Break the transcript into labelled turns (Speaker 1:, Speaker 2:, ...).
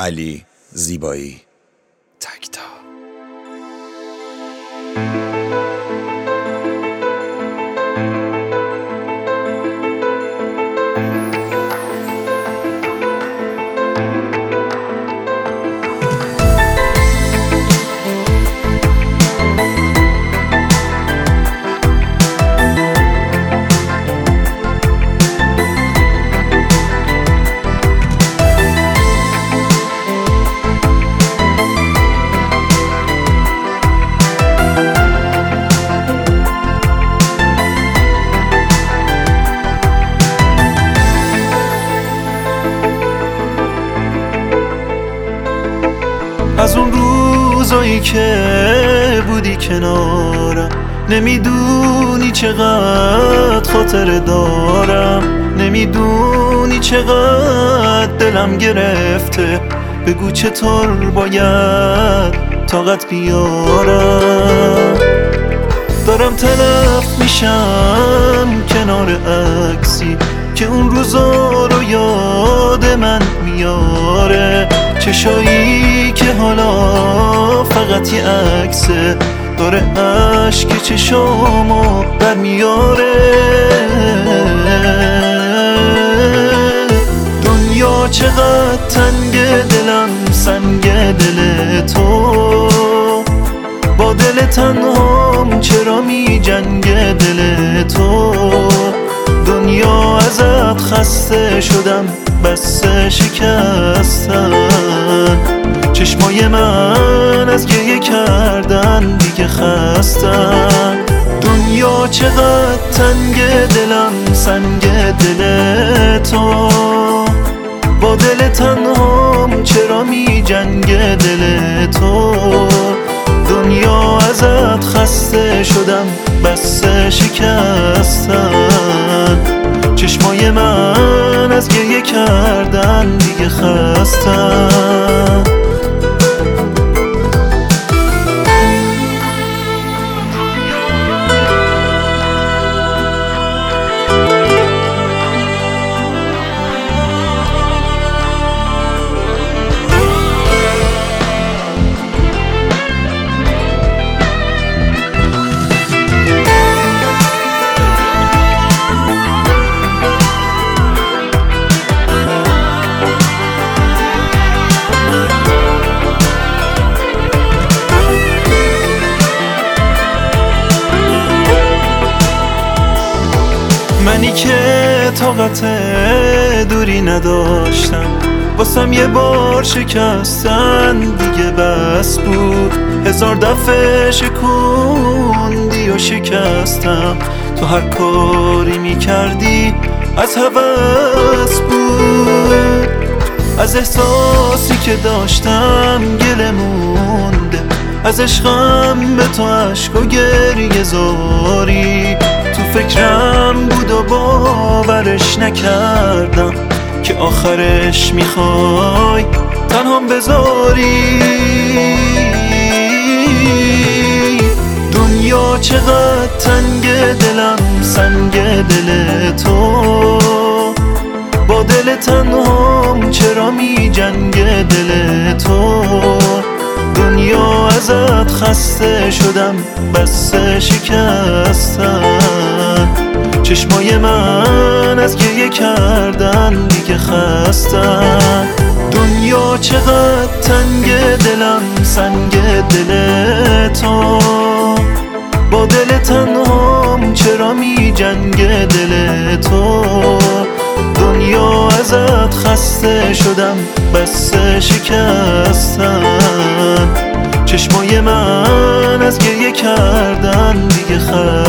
Speaker 1: علی زیبایی تکتا.
Speaker 2: از اون روزایی که بودی کنارم، نمیدونی چقدر خاطر دارم، نمیدونی چقدر دلم گرفته. بگو چطور باید طاقت بیارم. دارم تلف میشم کنار عکسی که اون روزا رو یاد من میاره. چشایی که حالا فقط یه عکسه، داره عشق چشامو در میاره. دنیا چقدر تنگ، دلم سنگ دل تو. با دل تنهام چرا می جنگ دل تو. دنیا ازت خسته شدم، بس شکستن. چشمای من از گریه کردن دیگه خستن. دنیا چقدر تنگ، دلم سنگ دل تو. با دل تنهام چرا می جنگ دل تو. دنیا ازت خسته شدم، بس شکستن. چشمای من از گریه کردن دیگه خستن. منی که طاقت دوری نداشتم، واسم یه بار شکستن دیگه بس بود. هزار دفعه شکوندی و شکستم، تو هر کاری میکردی از هوس بود. از احساسی که داشتم گله مونده، از عشقم به تو عشق و گریه زاری. تو فکرم بود و باورش نکردم که آخرش میخوای تنهام بذاری. دنیا چقدر تنگ، دلم سنگ دل تو. با دل تنهام چرا می جنگ دل تو. دنیا ازت خسته شدم، بس شکستن. چشمای من از گریه کردن دیگه خستن. دنیا چقدر تنگ، دلم سنگ دل تو. با دل تنهام چرا می جنگ دل تو. دنیا ازت خسته شدم، بس شکستن. چشمای من از گریه کردن دیگه